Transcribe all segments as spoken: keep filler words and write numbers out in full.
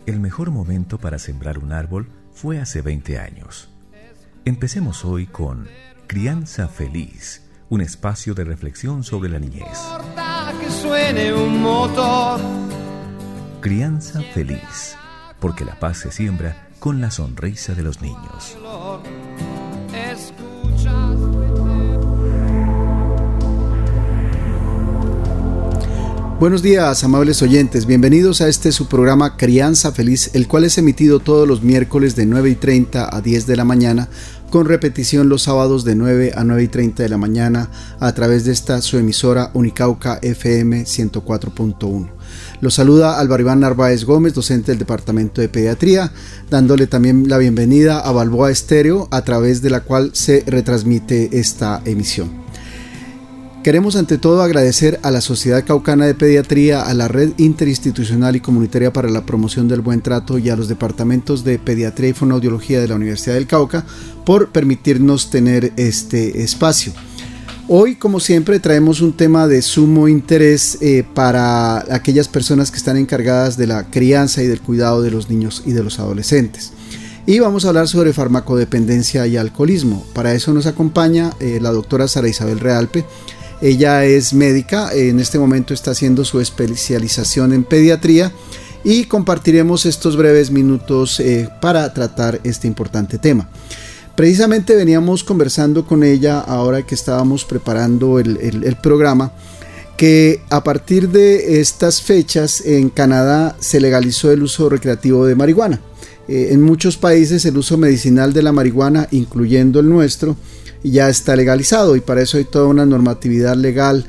El mejor momento para sembrar un árbol fue hace veinte años. Empecemos hoy con Crianza Feliz, un espacio de reflexión sobre la niñez. Que suene un motor. Crianza Feliz, porque la paz se siembra con la sonrisa de los niños. Buenos días, amables oyentes, bienvenidos a este su programa Crianza Feliz, el cual es emitido todos los miércoles de nueve y treinta a diez de la mañana, con repetición los sábados de nueve a nueve y treinta de la mañana a través de esta su emisora Unicauca F M ciento cuatro punto uno. Los saluda Álvaro Iván Narváez Gómez, docente del Departamento de Pediatría, dándole también la bienvenida a Balboa Estéreo, a través de la cual se retransmite esta emisión. Queremos ante todo agradecer a la Sociedad Caucana de Pediatría, a la Red Interinstitucional y Comunitaria para la Promoción del Buen Trato y a los departamentos de Pediatría y Fonoaudiología de la Universidad del Cauca por permitirnos tener este espacio. Hoy, como siempre, traemos un tema de sumo interés eh, para aquellas personas que están encargadas de la crianza y del cuidado de los niños y de los adolescentes. Y vamos a hablar sobre farmacodependencia y alcoholismo. Para eso nos acompaña eh, la doctora Sara Isabel Realpe. Ella es médica, en este momento está haciendo su especialización en pediatría y compartiremos estos breves minutos eh, para tratar este importante tema. Precisamente veníamos conversando con ella ahora que estábamos preparando el, el, el programa, que a partir de estas fechas en Canadá se legalizó el uso recreativo de marihuana. Eh, en muchos países el uso medicinal de la marihuana, incluyendo el nuestro, ya está legalizado y para eso hay toda una normatividad legal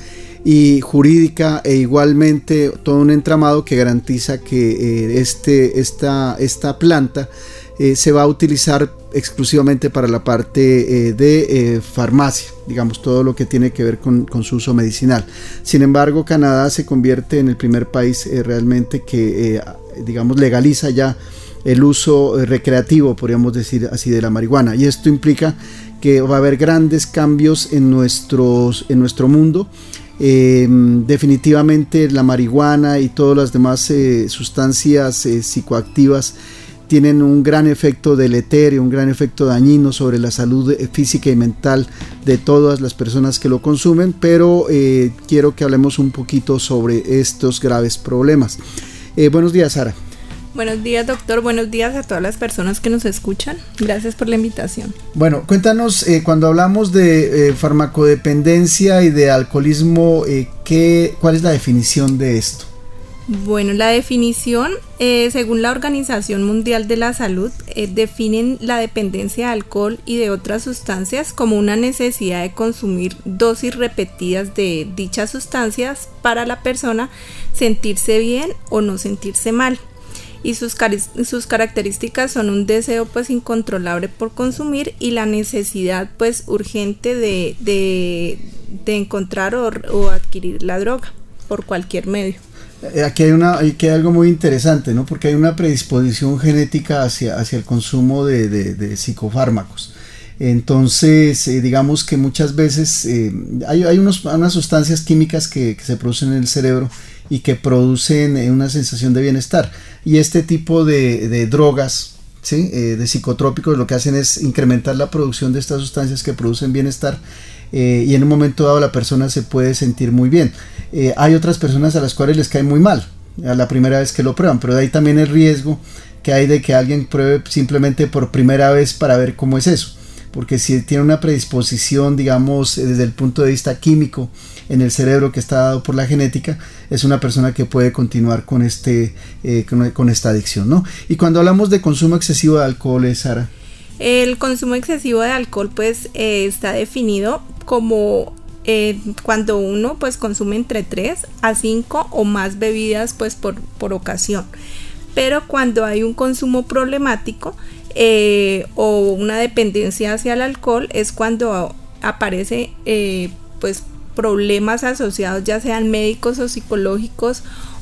y jurídica e igualmente todo un entramado que garantiza que eh, este, esta, esta planta eh, se va a utilizar exclusivamente para la parte eh, de eh, farmacia, digamos todo lo que tiene que ver con, con su uso medicinal. Sin embargo, Canadá se convierte en el primer país eh, realmente que eh, digamos legaliza ya el uso eh, recreativo, podríamos decir así, de la marihuana, y esto implica que va a haber grandes cambios en, nuestros, en nuestro mundo. Eh, definitivamente la marihuana y todas las demás eh, sustancias eh, psicoactivas tienen un gran efecto deleterio, un gran efecto dañino sobre la salud física y mental de todas las personas que lo consumen, pero eh, quiero que hablemos un poquito sobre estos graves problemas. Eh, buenos días, Sara. Buenos días, doctor. Buenos días a todas las personas que nos escuchan. Gracias por la invitación. Bueno, cuéntanos, eh, cuando hablamos de eh, farmacodependencia y de alcoholismo, eh, ¿qué, ¿cuál es la definición de esto? Bueno, la definición, eh, según la Organización Mundial de la Salud, eh, definen la dependencia de alcohol y de otras sustancias como una necesidad de consumir dosis repetidas de dichas sustancias para la persona sentirse bien o no sentirse mal. Y sus, car- sus características son un deseo pues incontrolable por consumir y la necesidad pues urgente de, de, de encontrar o, o adquirir la droga por cualquier medio. Aquí hay, una, aquí hay algo muy interesante, ¿no? Porque hay una predisposición genética hacia, hacia el consumo de, de, de psicofármacos. Entonces, eh, digamos que muchas veces eh, hay, hay unos, unas sustancias químicas que, que se producen en el cerebro y que producen eh, una sensación de bienestar. Y este tipo de, de drogas, ¿sí? eh, de psicotrópicos, lo que hacen es incrementar la producción de estas sustancias que producen bienestar. Eh, y en un momento dado la persona se puede sentir muy bien. Eh, hay otras personas a las cuales les cae muy mal a la primera vez que lo prueban, pero de ahí también el riesgo que hay de que alguien pruebe simplemente por primera vez para ver cómo es eso, porque si tiene una predisposición, digamos, desde el punto de vista químico en el cerebro que está dado por la genética, es una persona que puede continuar con, este, eh, con, con esta adicción, ¿no? Y cuando hablamos de consumo excesivo de alcohol, Sara. El consumo excesivo de alcohol pues eh, está definido como eh, cuando uno pues consume entre tres a cinco o más bebidas pues por, por ocasión, pero cuando hay un consumo problemático eh, o una dependencia hacia el alcohol es cuando aparece eh, pues problemas asociados ya sean médicos o psicológicos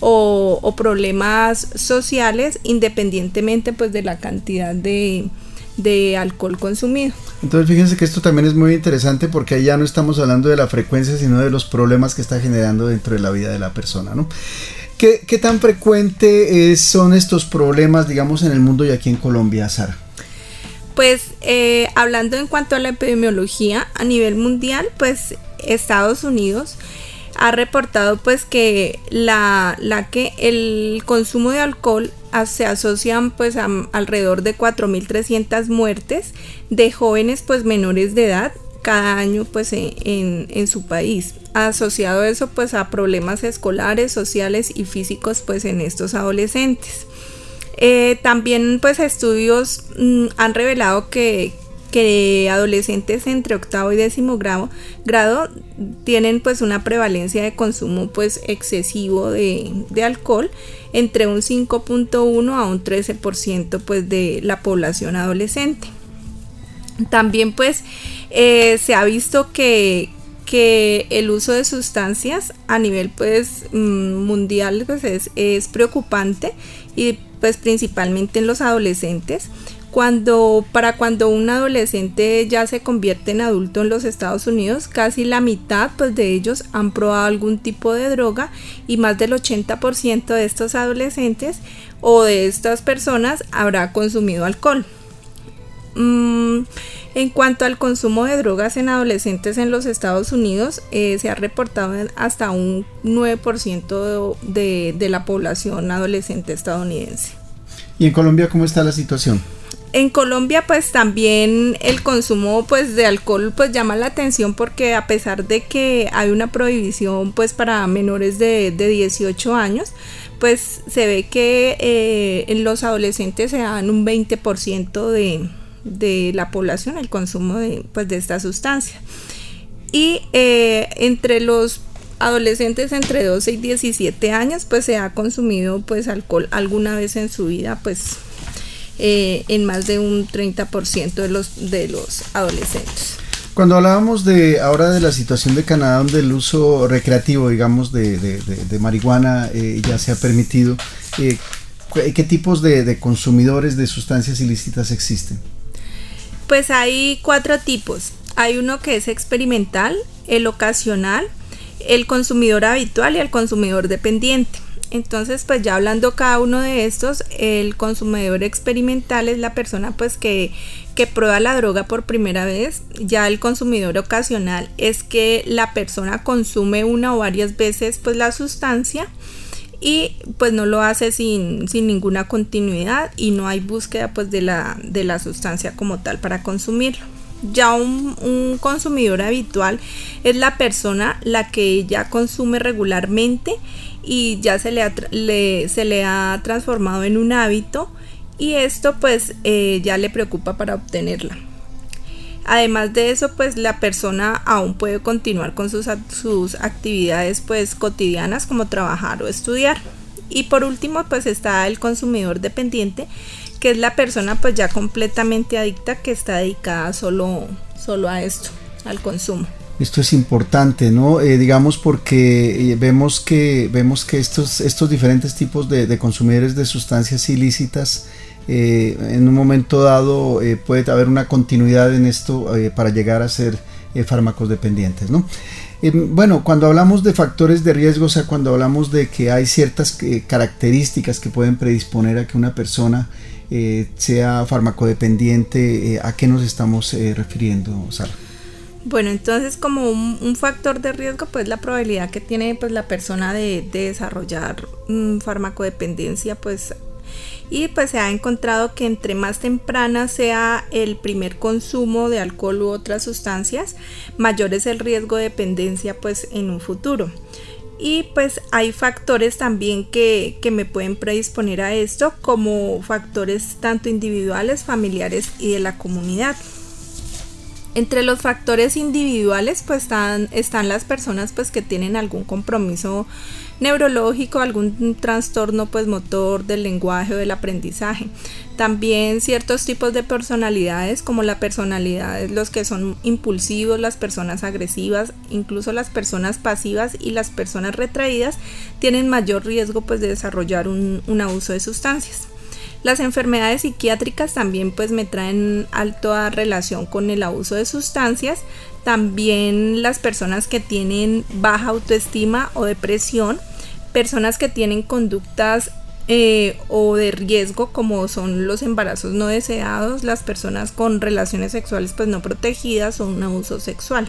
o, o problemas sociales independientemente pues de la cantidad de de alcohol consumido. Entonces fíjense que esto también es muy interesante porque ahí ya no estamos hablando de la frecuencia sino de los problemas que está generando dentro de la vida de la persona, ¿no? ¿Qué, qué tan frecuente es, son estos problemas, digamos, en el mundo y aquí en Colombia, Sara? Pues eh, hablando en cuanto a la epidemiología a nivel mundial, pues Estados Unidos ha reportado pues que la, la que el consumo de alcohol a, se asocian pues a, alrededor de cuatro mil trescientas muertes de jóvenes pues menores de edad cada año pues en, en, en su país, asociado eso pues a problemas escolares, sociales y físicos pues en estos adolescentes. Eh, también pues estudios mmm, han revelado que, que adolescentes entre octavo y décimo grado, grado tienen pues una prevalencia de consumo pues excesivo de, de alcohol entre un cinco punto uno a un trece por ciento pues de la población adolescente. También pues eh, se ha visto que, que el uso de sustancias a nivel pues mundial pues es, es preocupante y pues principalmente en los adolescentes. Cuando, para cuando un adolescente ya se convierte en adulto en los Estados Unidos, casi la mitad pues, de ellos han probado algún tipo de droga y más del ochenta por ciento de estos adolescentes o de estas personas habrá consumido alcohol. Mm, en cuanto al consumo de drogas en adolescentes en los Estados Unidos, eh, se ha reportado hasta un nueve por ciento de, de, de la población adolescente estadounidense. ¿Y en Colombia cómo está la situación? En Colombia pues también el consumo pues de alcohol pues llama la atención porque a pesar de que hay una prohibición pues para menores de, de dieciocho años, pues se ve que eh, en los adolescentes se dan un veinte por ciento de, de la población el consumo de, pues, de esta sustancia. Y eh, entre los adolescentes entre doce y diecisiete años pues se ha consumido pues alcohol alguna vez en su vida pues eh, en más de un treinta por ciento de los, de los adolescentes. Cuando hablábamos de ahora de la situación de Canadá donde el uso recreativo digamos de, de, de, de marihuana eh, ya se ha permitido, eh, ¿qué tipos de, de consumidores de sustancias ilícitas existen? Pues hay cuatro tipos. Hay uno que es experimental, el ocasional, el consumidor habitual y el consumidor dependiente. Entonces pues ya hablando cada uno de estos, el consumidor experimental es la persona pues que, que prueba la droga por primera vez. Ya el consumidor ocasional es que la persona consume una o varias veces pues la sustancia y pues no lo hace sin, sin ninguna continuidad y no hay búsqueda pues de la, de la sustancia como tal para consumirlo. Ya un, un consumidor habitual es la persona la que ya consume regularmente y ya se le ha, le, se le ha transformado en un hábito y esto pues eh, ya le preocupa para obtenerla. Además de eso pues la persona aún puede continuar con sus, sus actividades pues cotidianas como trabajar o estudiar. Y por último pues está el consumidor dependiente, que es la persona pues ya completamente adicta que está dedicada solo, solo a esto, al consumo. Esto es importante, ¿no? Eh, digamos porque eh, vemos que vemos que estos, estos diferentes tipos de, de consumidores de sustancias ilícitas eh, en un momento dado eh, puede haber una continuidad en esto eh, para llegar a ser eh, fármacos dependientes, ¿no? Eh, bueno, cuando hablamos de factores de riesgo, o sea, cuando hablamos de que hay ciertas eh, características que pueden predisponer a que una persona eh, sea farmacodependiente, eh, ¿a qué nos estamos eh, refiriendo, Sara? Bueno, entonces como un, un factor de riesgo, pues la probabilidad que tiene pues la persona de, de desarrollar um, farmacodependencia, pues y pues se ha encontrado que entre más temprana sea el primer consumo de alcohol u otras sustancias, mayor es el riesgo de dependencia pues en un futuro. Y pues hay factores también que, que me pueden predisponer a esto, como factores tanto individuales, familiares y de la comunidad. Entre los factores individuales pues están, están las personas pues que tienen algún compromiso neurológico, algún trastorno pues motor del lenguaje o del aprendizaje. También ciertos tipos de personalidades, como la personalidad, los que son impulsivos, las personas agresivas, incluso las personas pasivas y las personas retraídas tienen mayor riesgo pues de desarrollar un, un abuso de sustancias. Las enfermedades psiquiátricas también pues me traen alta relación con el abuso de sustancias. También las personas que tienen baja autoestima o depresión, personas que tienen conductas eh, o de riesgo, como son los embarazos no deseados, las personas con relaciones sexuales pues no protegidas o un abuso sexual.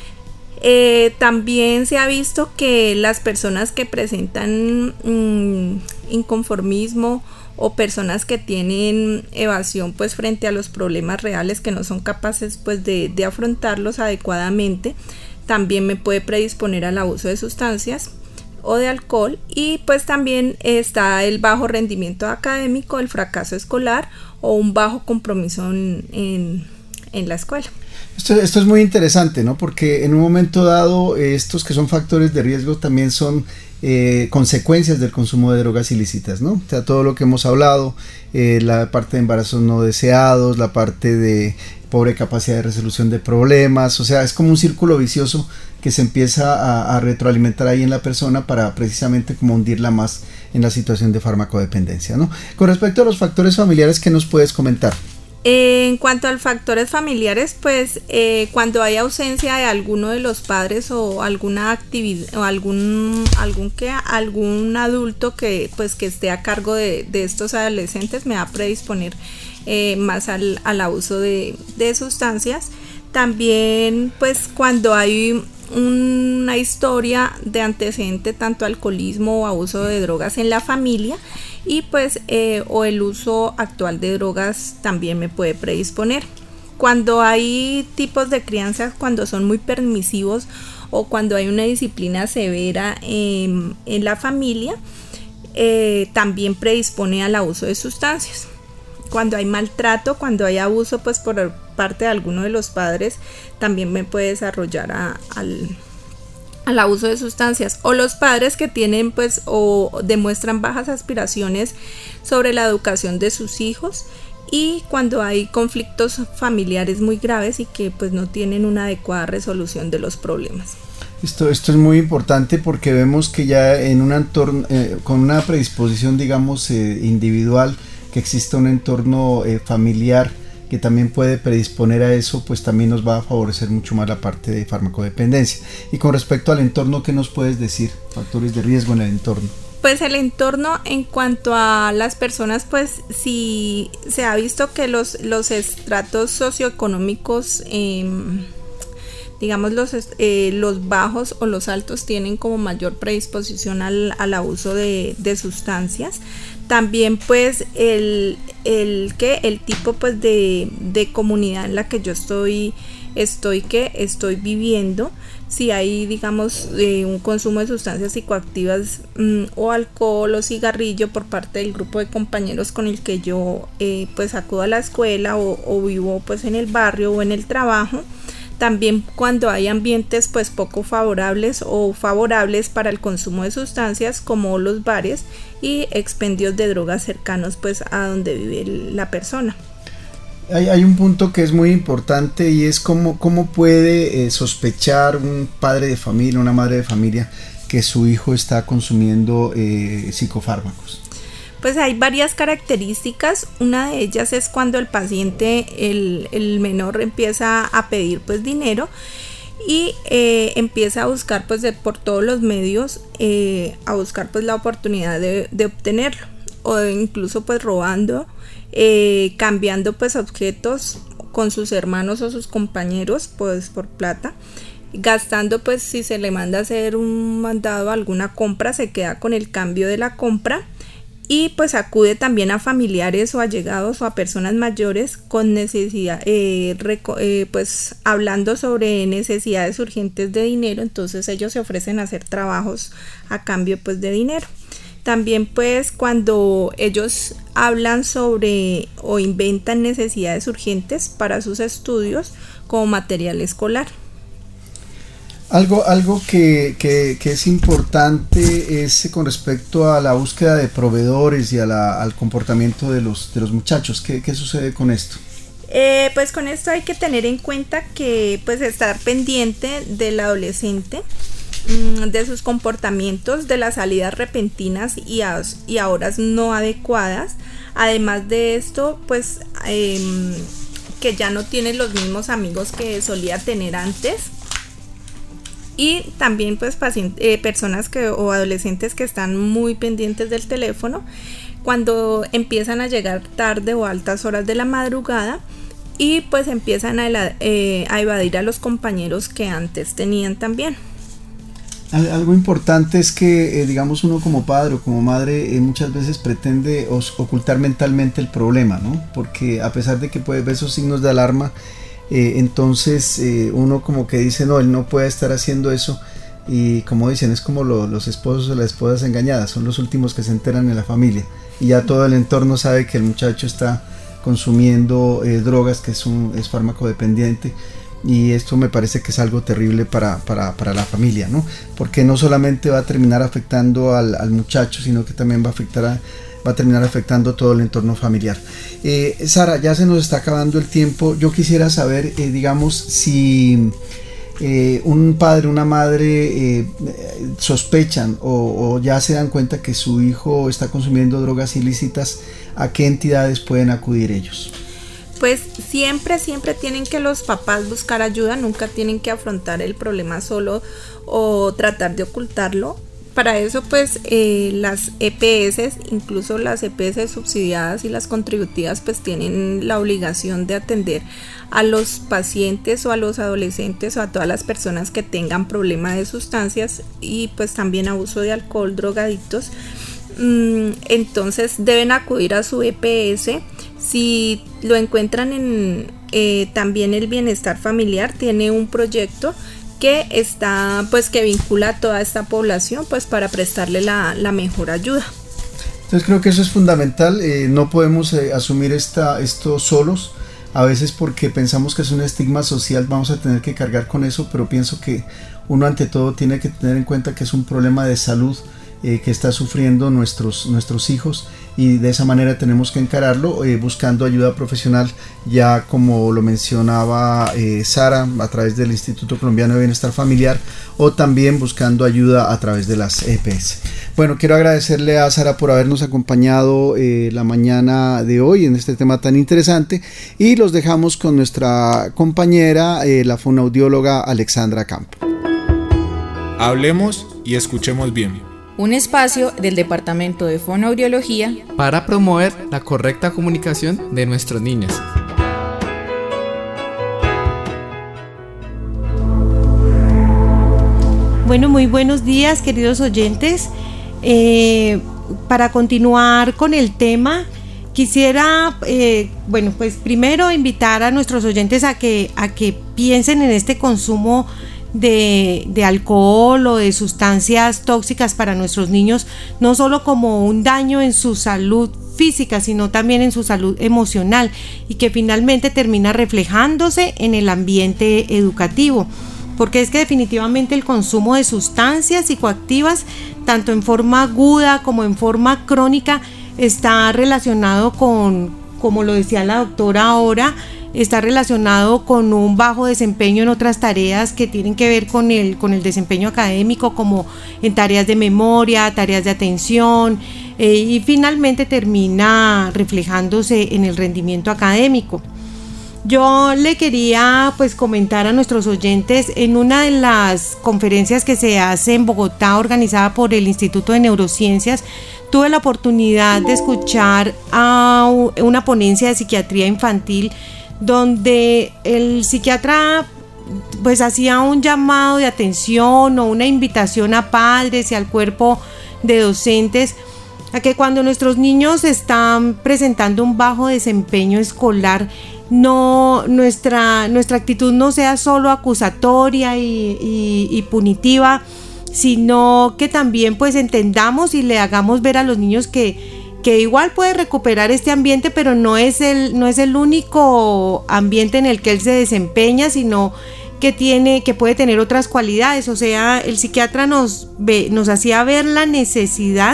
Eh, también se ha visto que las personas que presentan mmm, inconformismo o personas que tienen evasión pues frente a los problemas reales, que no son capaces pues de, de afrontarlos adecuadamente, también me puede predisponer al abuso de sustancias o de alcohol. Y pues también está el bajo rendimiento académico, el fracaso escolar o un bajo compromiso en, en, en la escuela. Esto, esto es muy interesante, ¿no? Porque en un momento dado estos que son factores de riesgo también son eh, consecuencias del consumo de drogas ilícitas, ¿no? O sea, todo lo que hemos hablado, eh, la parte de embarazos no deseados, la parte de pobre capacidad de resolución de problemas, o sea, es como un círculo vicioso que se empieza a, a retroalimentar ahí en la persona para precisamente como hundirla más en la situación de farmacodependencia, ¿no? Con respecto a los factores familiares, ¿qué nos puedes comentar? En cuanto a los factores familiares, pues eh, cuando hay ausencia de alguno de los padres o alguna actividad o algún algún que algún adulto que pues que esté a cargo de, de estos adolescentes, me va a predisponer eh, más al, al abuso de, de sustancias. También pues cuando hay una historia de antecedente, tanto alcoholismo o abuso de drogas en la familia, y pues eh, o el uso actual de drogas también me puede predisponer. Cuando hay tipos de crianza cuando son muy permisivos o cuando hay una disciplina severa en, en la familia, eh, también predispone al abuso de sustancias. Cuando hay maltrato, cuando hay abuso pues por parte de alguno de los padres, también me puede desarrollar a, al al abuso de sustancias. O los padres que tienen pues o demuestran bajas aspiraciones sobre la educación de sus hijos, y cuando hay conflictos familiares muy graves y que pues no tienen una adecuada resolución de los problemas. Esto, esto es muy importante porque vemos que ya en un entorno, eh, con una predisposición digamos eh, individual, que exista un entorno eh, familiar que también puede predisponer a eso, pues también nos va a favorecer mucho más la parte de farmacodependencia. Y con respecto al entorno, ¿qué nos puedes decir? Factores de riesgo en el entorno. Pues el entorno, en cuanto a las personas, pues sí se ha visto que los, los estratos socioeconómicos, eh, digamos los, eh, los bajos o los altos, tienen como mayor predisposición al, al abuso de, de sustancias. También pues el, el, ¿qué? el tipo pues de, de comunidad en la que yo estoy, estoy, que estoy viviendo. Si hay digamos eh, un consumo de sustancias psicoactivas mmm, o alcohol o cigarrillo por parte del grupo de compañeros con el que yo eh, pues acudo a la escuela o, o vivo pues en el barrio o en el trabajo. También cuando hay ambientes pues poco favorables o favorables para el consumo de sustancias, como los bares y expendios de drogas cercanos pues a donde vive la persona. Hay, hay un punto que es muy importante, y es cómo, cómo puede eh, sospechar un padre de familia, una madre de familia, que su hijo está consumiendo eh, psicofármacos. Pues hay varias características. Una de ellas es cuando el paciente, el, el menor, empieza a pedir pues dinero y eh, empieza a buscar pues de, por todos los medios eh, a buscar pues la oportunidad de, de obtenerlo, o incluso pues robando, eh, cambiando pues objetos con sus hermanos o sus compañeros pues por plata, gastando pues si se le manda a hacer un mandado, alguna compra, se queda con el cambio de la compra. Y pues acude también a familiares o allegados o a personas mayores con necesidad, eh, reco- eh, pues hablando sobre necesidades urgentes de dinero. Entonces ellos se ofrecen a hacer trabajos a cambio pues de dinero. También pues cuando ellos hablan sobre o inventan necesidades urgentes para sus estudios como material escolar. Algo, algo que, que, que es importante es con respecto a la búsqueda de proveedores y a la, al comportamiento de los, de los muchachos. ¿Qué, qué sucede con esto? Eh, pues con esto hay que tener en cuenta que pues estar pendiente del adolescente, mmm, de sus comportamientos, de las salidas repentinas y a, y a horas no adecuadas. Además de esto, pues eh, que ya no tiene los mismos amigos que solía tener antes. Y también pues pacientes, eh, personas que o adolescentes que están muy pendientes del teléfono cuando empiezan a llegar tarde o altas horas de la madrugada y pues empiezan a, eh, a evadir a los compañeros que antes tenían también. Algo importante es que, eh, digamos, uno como padre o como madre eh, muchas veces pretende os, ocultar mentalmente el problema, ¿no? Porque a pesar de que puede ver esos signos de alarma, eh, entonces eh, uno como que dice, no, él no puede estar haciendo eso. Y como dicen, es como lo, los esposos o las esposas engañadas, son los últimos que se enteran en la familia. Y ya todo el entorno sabe que el muchacho está consumiendo eh, drogas, que es, un, es fármaco dependiente. Y esto me parece que es algo terrible para, para, para la familia, ¿no? Porque no solamente va a terminar afectando al, al muchacho, sino que también va a afectar a, va a terminar afectando todo el entorno familiar. Eh, Sara, ya se nos está acabando el tiempo. Yo quisiera saber, eh, digamos, si eh, un padre, una madre eh, sospechan o, o ya se dan cuenta que su hijo está consumiendo drogas ilícitas, ¿a qué entidades pueden acudir ellos? Pues siempre, siempre tienen que los papás buscar ayuda, nunca tienen que afrontar el problema solo o tratar de ocultarlo. Para eso pues eh, las E P S, incluso las E P S subsidiadas y las contributivas pues tienen la obligación de atender a los pacientes o a los adolescentes o a todas las personas que tengan problema de sustancias y pues también abuso de alcohol, drogadictos. Entonces deben acudir a su E P S. Si lo encuentran en eh, también el bienestar familiar tiene un proyecto que está pues que vincula a toda esta población pues para prestarle la, la mejor ayuda. Entonces creo que eso es fundamental, eh, no podemos eh, asumir esta, esto solos, a veces porque pensamos que es un estigma social, vamos a tener que cargar con eso, pero pienso que uno ante todo tiene que tener en cuenta que es un problema de salud Eh, que está sufriendo nuestros, nuestros hijos y de esa manera tenemos que encararlo eh, buscando ayuda profesional, ya como lo mencionaba eh, Sara a través del Instituto Colombiano de Bienestar Familiar o también buscando ayuda a través de las E P S. Bueno, quiero agradecerle a Sara por habernos acompañado eh, la mañana de hoy en este tema tan interesante y los dejamos con nuestra compañera, eh, la fonoaudióloga Alexandra Campo. Hablemos y escuchemos bien. Un espacio del Departamento de Fonoaudiología para promover la correcta comunicación de nuestros niños. Bueno, muy buenos días, queridos oyentes. Eh, para continuar con el tema, quisiera, eh, bueno, pues primero invitar a nuestros oyentes a que, a que piensen en este consumo De, de alcohol o de sustancias tóxicas para nuestros niños, no solo como un daño en su salud física, sino también en su salud emocional y que finalmente termina reflejándose en el ambiente educativo, porque es que definitivamente el consumo de sustancias psicoactivas, tanto en forma aguda como en forma crónica, está relacionado con, como lo decía la doctora ahora, está relacionado con un bajo desempeño en otras tareas que tienen que ver con el, con el desempeño académico, como en tareas de memoria, tareas de atención, eh, y finalmente termina reflejándose en el rendimiento académico. Yo le quería pues comentar a nuestros oyentes en una de las conferencias que se hace en Bogotá, organizada por el Instituto de Neurociencias. Tuve la oportunidad de escuchar a una ponencia de psiquiatría infantil donde el psiquiatra pues hacía un llamado de atención o una invitación a padres y al cuerpo de docentes a que cuando nuestros niños están presentando un bajo desempeño escolar, no nuestra, nuestra actitud no sea solo acusatoria y, y, y punitiva, sino que también pues entendamos y le hagamos ver a los niños que que igual puede recuperar este ambiente, pero no es el, no es el único ambiente en el que él se desempeña, sino que tiene, que puede tener otras cualidades. O sea, el psiquiatra nos ve, nos hacía ver la necesidad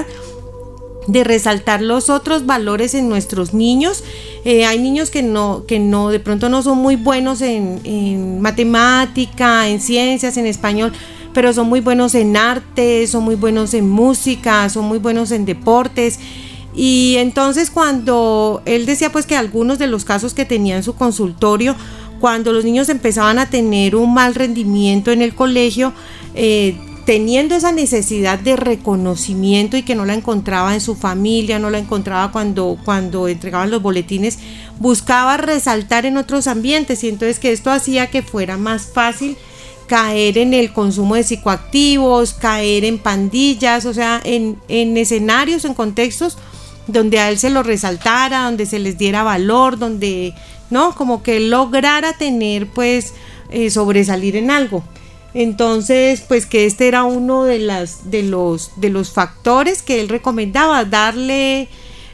de resaltar los otros valores en nuestros niños. Eh, hay niños que no, que no, de pronto no son muy buenos en, en matemática, en ciencias, en español, pero son muy buenos en arte, son muy buenos en música, son muy buenos en deportes. Y entonces cuando él decía pues que algunos de los casos que tenía en su consultorio cuando los niños empezaban a tener un mal rendimiento en el colegio, eh, teniendo esa necesidad de reconocimiento y que no la encontraba en su familia, no la encontraba cuando, cuando entregaban los boletines, buscaba resaltar en otros ambientes, y entonces que esto hacía que fuera más fácil caer en el consumo de psicoactivos, caer en pandillas, o sea, en, en escenarios, en contextos donde a él se lo resaltara, donde se les diera valor, donde, ¿no? Como que lograra tener, pues, eh, sobresalir en algo. Entonces, pues que este era uno de las de los de los factores que él recomendaba, darle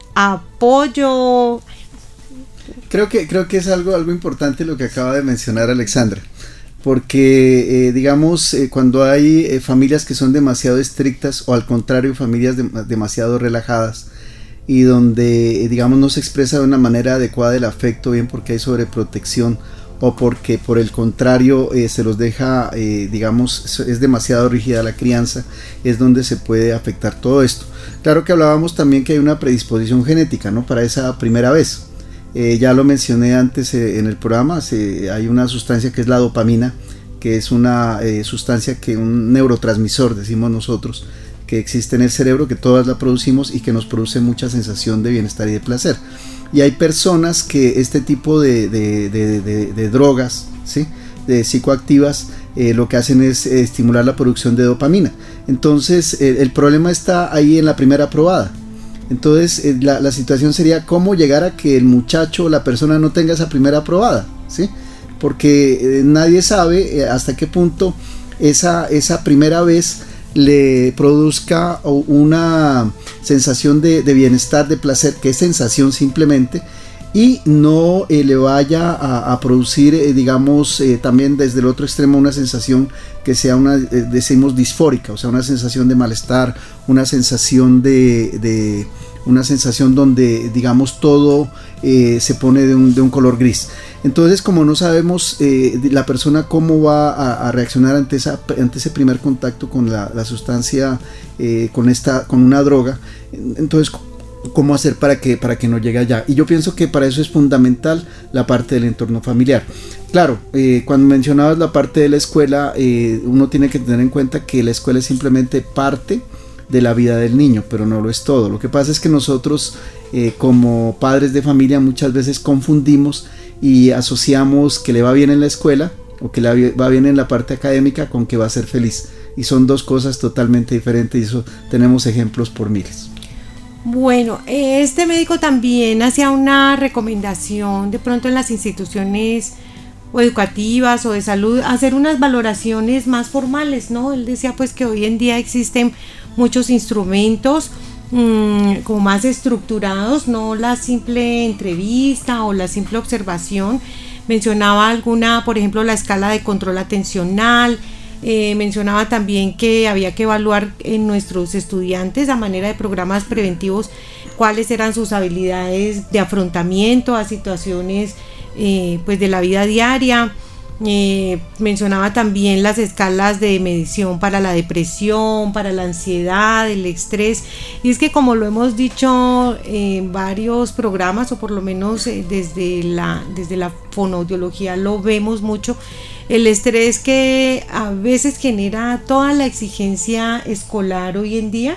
apoyo. Creo que creo que es algo algo importante lo que acaba de mencionar Alexandra, porque eh, digamos eh, cuando hay eh, familias que son demasiado estrictas, o al contrario familias de, demasiado relajadas, y donde eh, digamos no se expresa de una manera adecuada el afecto, bien porque hay sobreprotección, o porque por el contrario eh, se los deja, eh, digamos, es demasiado rígida la crianza, es donde se puede afectar todo esto. Claro que hablábamos también que hay una predisposición genética, ¿no?, para esa primera vez. Eh, ya lo mencioné antes eh, en el programa, se, hay una sustancia que es la dopamina, que es una eh, sustancia que un neurotransmisor, decimos nosotros, que existe en el cerebro, que todas la producimos y que nos produce mucha sensación de bienestar y de placer. Y hay personas que este tipo de, de, de, de, de drogas, ¿sí?, de psicoactivas, eh, lo que hacen es eh, estimular la producción de dopamina. Entonces eh, el problema está ahí en la primera probada. Entonces eh, la, la situación sería cómo llegar a que el muchacho o la persona no tenga esa primera probada, ¿sí? Porque eh, nadie sabe eh, hasta qué punto esa, esa primera vez le produzca una sensación de, de bienestar, de placer, que es sensación simplemente, y no eh, le vaya a, a producir, eh, digamos, eh, también desde el otro extremo una sensación que sea una, eh, decimos, disfórica, o sea, una sensación de malestar, una sensación de, de una sensación donde, digamos, todo eh, se pone de un, de un color gris. Entonces, como no sabemos eh, la persona cómo va a, a reaccionar ante, esa, ante ese primer contacto con la, la sustancia, eh, con, esta, con una droga, entonces, ¿cómo hacer para que, para que no llegue allá? Y yo pienso que para eso es fundamental la parte del entorno familiar. Claro, eh, cuando mencionabas la parte de la escuela, eh, uno tiene que tener en cuenta que la escuela es simplemente parte de la vida del niño, pero no lo es todo. Lo que pasa es que nosotros eh, como padres de familia muchas veces confundimos y asociamos que le va bien en la escuela o que le va bien en la parte académica con que va a ser feliz, y son dos cosas totalmente diferentes, y eso tenemos ejemplos por miles. Bueno, este médico también hacía una recomendación de pronto en las instituciones o educativas o de salud, hacer unas valoraciones más formales, ¿no? Él decía pues que hoy en día existen muchos instrumentos mmm, como más estructurados, no la simple entrevista o la simple observación. Mencionaba alguna, por ejemplo, la escala de control atencional. Eh, mencionaba también que había que evaluar en nuestros estudiantes a manera de programas preventivos cuáles eran sus habilidades de afrontamiento a situaciones eh, pues de la vida diaria. Eh, mencionaba también las escalas de medición para la depresión, para la ansiedad, el estrés, y es que como lo hemos dicho en varios programas, o por lo menos eh, desde la, desde la fonoaudiología lo vemos mucho, el estrés que a veces genera toda la exigencia escolar hoy en día,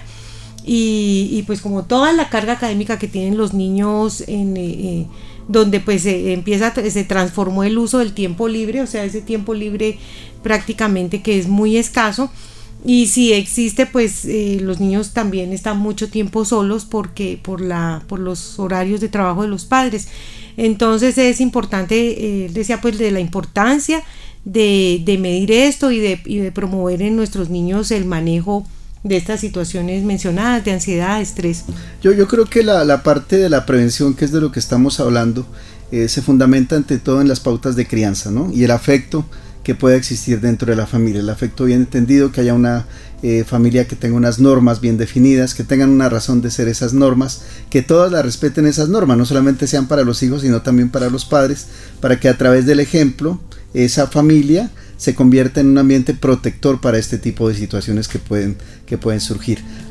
y, y pues como toda la carga académica que tienen los niños en... Eh, donde pues se empieza, se transformó el uso del tiempo libre, o sea, ese tiempo libre prácticamente que es muy escaso, y si existe pues eh, los niños también están mucho tiempo solos porque por la por los horarios de trabajo de los padres. Entonces es importante, eh, decía pues de la importancia de, de medir esto y de, y de promover en nuestros niños el manejo de estas situaciones mencionadas, de ansiedad, estrés. Yo, yo creo que la, la parte de la prevención, que es de lo que estamos hablando, eh, se fundamenta ante todo en las pautas de crianza, ¿no? Y el afecto que pueda existir dentro de la familia, el afecto bien entendido, que haya una eh, familia que tenga unas normas bien definidas, que tengan una razón de ser esas normas, que todas las respeten esas normas, no solamente sean para los hijos, sino también para los padres, para que a través del ejemplo, esa familia se convierta en un ambiente protector para este tipo de situaciones que pueden, que pueden surgir.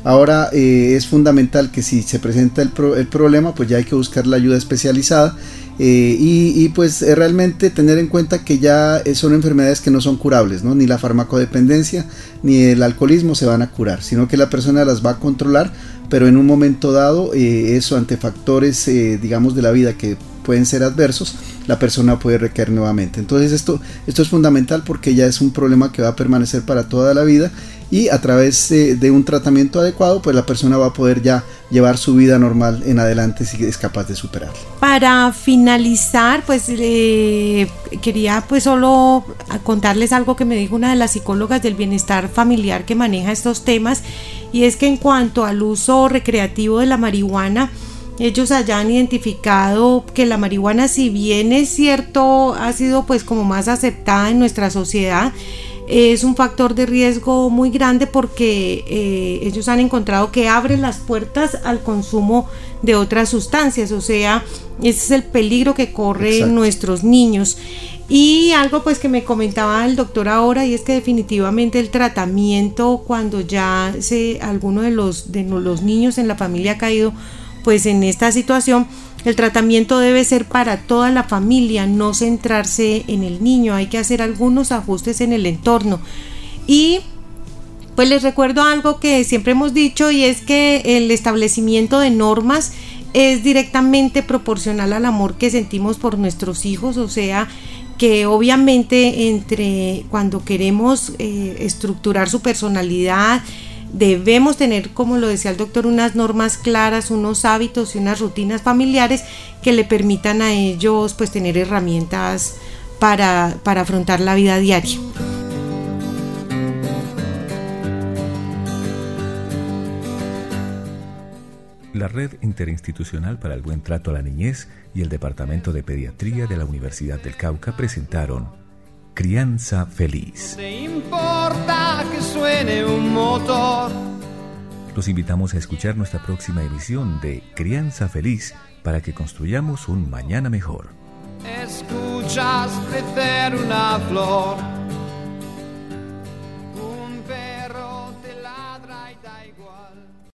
Ahora eh, es fundamental que si se presenta el, pro, el problema, pues ya hay que buscar la ayuda especializada. Eh, y, y pues eh, realmente tener en cuenta que ya son enfermedades que no son curables, ¿no? Ni la farmacodependencia ni el alcoholismo se van a curar, sino que la persona las va a controlar, pero en un momento dado eh, eso ante factores eh, digamos de la vida que pueden ser adversos, la persona puede recaer nuevamente. Entonces esto, esto es fundamental porque ya es un problema que va a permanecer para toda la vida, y a través de, de un tratamiento adecuado pues la persona va a poder ya llevar su vida normal en adelante si es capaz de superarlo. Para finalizar, pues eh, quería pues solo contarles algo que me dijo una de las psicólogas del bienestar familiar que maneja estos temas, y es que en cuanto al uso recreativo de la marihuana, ellos hayan identificado que la marihuana, si bien es cierto, ha sido pues como más aceptada en nuestra sociedad, es un factor de riesgo muy grande porque eh, ellos han encontrado que abre las puertas al consumo de otras sustancias, o sea, ese es el peligro que corren nuestros niños. Y algo pues que me comentaba el doctor ahora, y es que definitivamente el tratamiento, cuando ya se, alguno de los, de los niños en la familia ha caído pues en esta situación, el tratamiento debe ser para toda la familia, no centrarse en el niño. Hay que hacer algunos ajustes en el entorno. Y pues les recuerdo algo que siempre hemos dicho, y es que el establecimiento de normas es directamente proporcional al amor que sentimos por nuestros hijos, o sea que obviamente entre cuando queremos eh, estructurar su personalidad, debemos tener, como lo decía el doctor, unas normas claras, unos hábitos y unas rutinas familiares que le permitan a ellos pues tener herramientas para, para afrontar la vida diaria. La Red Interinstitucional para el Buen Trato a la Niñez y el Departamento de Pediatría de la Universidad del Cauca presentaron Crianza Feliz. No importa que suene un motor. Los invitamos a escuchar nuestra próxima emisión de Crianza Feliz para que construyamos un mañana mejor. Escuchas crecer una flor.